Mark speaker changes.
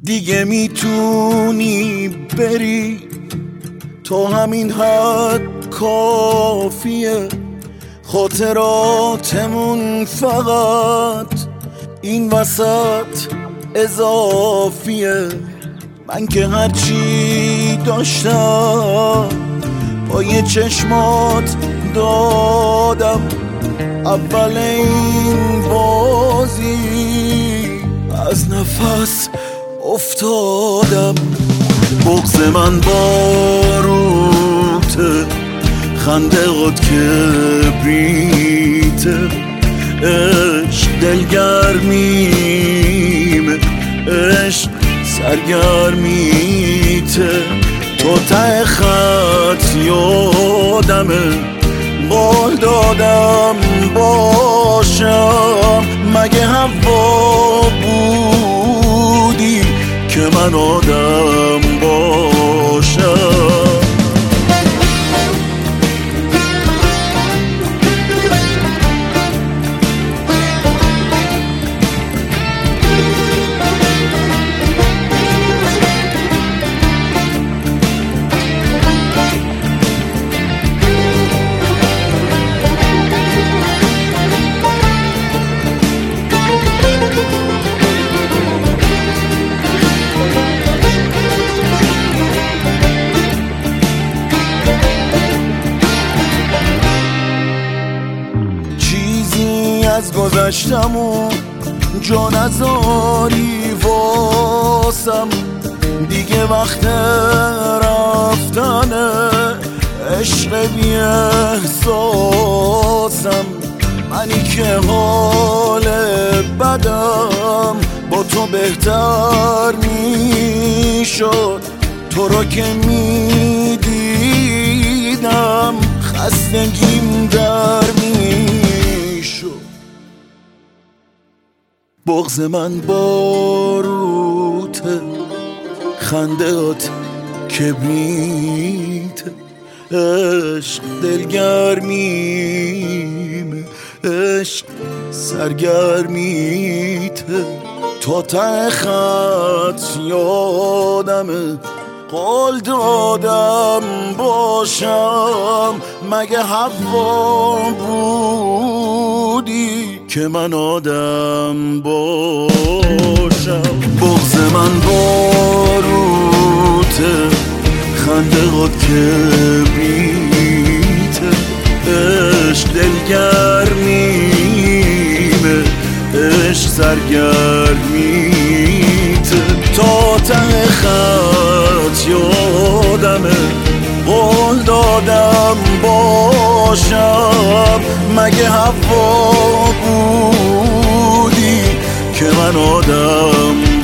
Speaker 1: دیگه میتونی بری، تو همین حد کافیه. خاطراتمون فقط این وسط اضافیه. من که هرچی داشتم با یه چشمات دادم، اول این بازی از نفس افتادم. بغض من باروته، خنده قد کبریته، عشق دلگرمیمه، عشق سرگرمیته. تو ته خط یادمه، قول دادم باشم. مگه هوا بودی که من آدم باشم؟ از گذشتمون جا نذاری واسم، دیگه وقت رفتنه، عشق بی احساسم. منی که حال بدم با تو بهتر میشد، تو رو که میدیدم خستگیم در میشد. بغض من باروته، خندهات کبریته، عشق دلگرمیمه، عشق سرگرمیته. تو ته خط یادمه، قول دادم باشم. مگه هوا بودی که من آدم باشم؟ بغض من باروته، خنده قد کبریته، عشق دلگرمیمه، عشق سرگرمیته. تا ته خط یادمه، قول دادم باشم. مگه هوا بودی که من آدم